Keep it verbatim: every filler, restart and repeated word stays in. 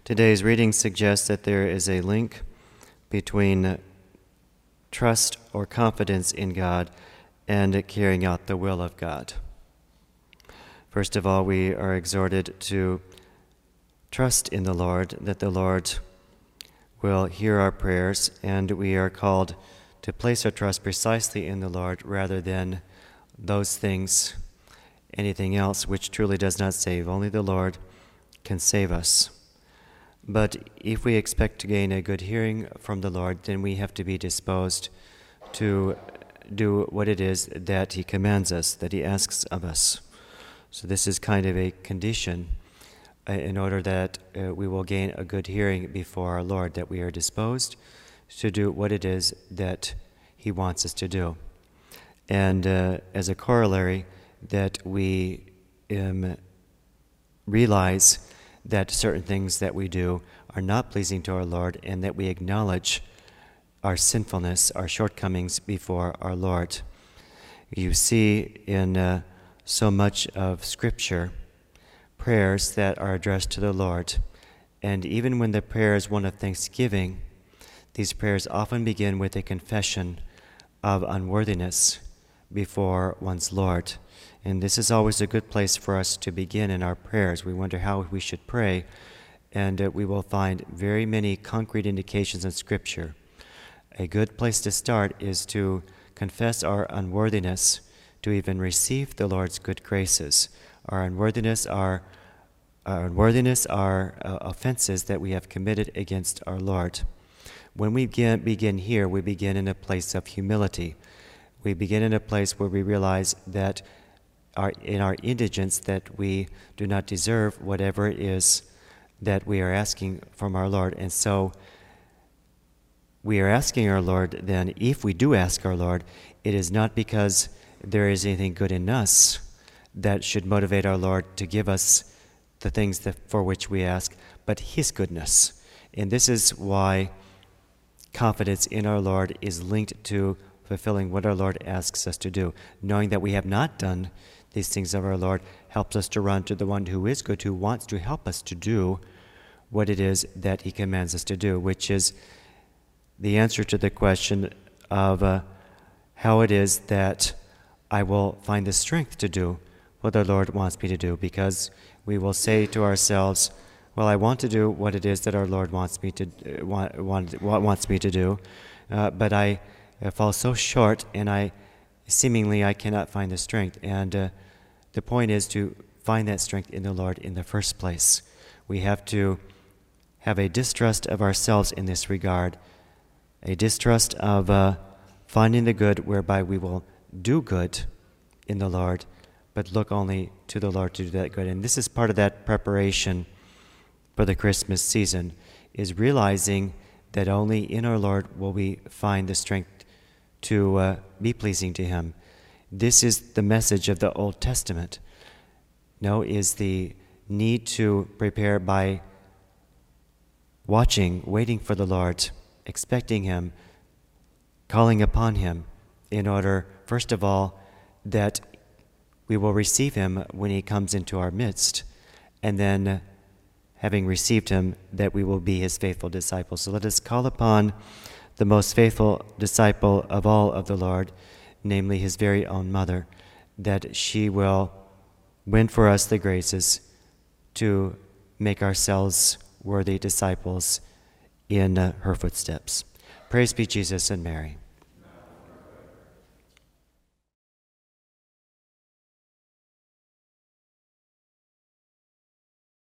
Today's reading suggests that there is a link between trust or confidence in God and carrying out the will of God. First of all, we are exhorted to trust in the Lord, that the Lord will hear our prayers, and we are called to place our trust precisely in the Lord rather than those things, anything else which truly does not save. Only the Lord can save us. But if we expect to gain a good hearing from the Lord, then we have to be disposed to do what it is that He commands us, that He asks of us. So this is kind of a condition uh, in order that uh, we will gain a good hearing before our Lord, that we are disposed to do what it is that He wants us to do. And uh, as a corollary, that we um, realize that certain things that we do are not pleasing to our Lord, and that we acknowledge our sinfulness, our shortcomings before our Lord. You see in uh, so much of Scripture prayers that are addressed to the Lord, and even when the prayer is one of thanksgiving, these prayers often begin with a confession of unworthiness before one's Lord. And this is always a good place for us to begin in our prayers. We wonder how we should pray, and uh, we will find very many concrete indications in Scripture. A good place to start is to confess our unworthiness to even receive the Lord's good graces. Our unworthiness are, our unworthiness are uh, offenses that we have committed against our Lord. When we begin, begin here, we begin in a place of humility. We begin in a place where we realize that Our, in our indigence, that we do not deserve whatever it is that we are asking from our Lord. And so we are asking our Lord then, if we do ask our Lord, it is not because there is anything good in us that should motivate our Lord to give us the things that, for which we ask, but His goodness. And this is why confidence in our Lord is linked to fulfilling what our Lord asks us to do. Knowing that we have not done these things of our Lord helps us to run to the one who is good, who wants to help us to do what it is that He commands us to do, which is the answer to the question of uh, how it is that I will find the strength to do what the Lord wants me to do, because we will say to ourselves, well, I want to do what it is that our Lord wants me to uh, want, want, wants me to do, uh, but I uh, fall so short, and I seemingly I cannot find the strength. And uh, the point is to find that strength in the Lord in the first place. We have to have a distrust of ourselves in this regard, a distrust of uh, finding the good whereby we will do good in the Lord, but look only to the Lord to do that good. And this is part of that preparation for the Christmas season, is realizing that only in our Lord will we find the strength to uh, be pleasing to Him. This is the message of the Old Testament. No, is the need to prepare by watching, waiting for the Lord, expecting Him, calling upon Him, in order, first of all, that we will receive Him when He comes into our midst, and then, uh, having received Him, that we will be His faithful disciples. So let us call upon the most faithful disciple of all of the Lord, namely His very own mother, that she will win for us the graces to make ourselves worthy disciples in uh, her footsteps. Praise be Jesus and Mary.